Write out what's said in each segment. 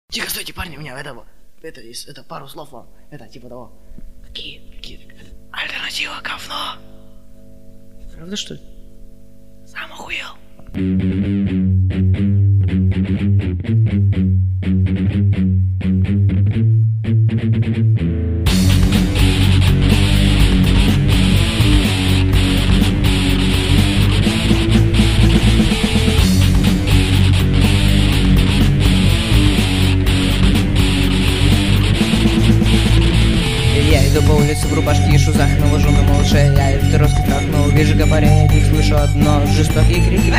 Тихо, стойте, парни, у меня это пару слов вам. Это типа того. Какие? Альтернатива говно. Правда, что ли? Сам охуел. Я иду по улице в рубашке и шузах, навожу на малыша. Я из дорожки страх, но увижу габаритик, слышу одно жестокие крики.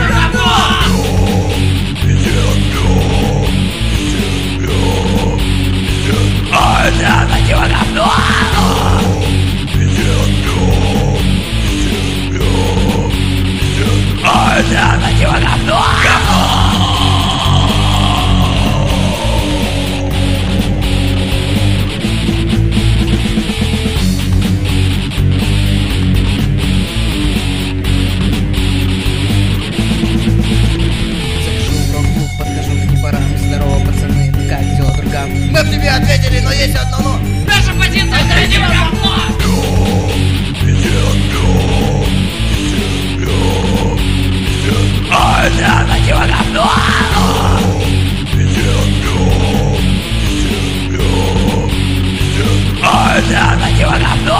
Альтернатива говно. Альтернатива говно. Мы в тебе ответили, но есть одно но. Наша позиция альтернатива говно. Альтернатива говно. Альтернатива говно.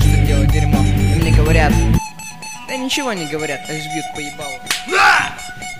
Да ничего не говорят, а лишь бьют по ебалу.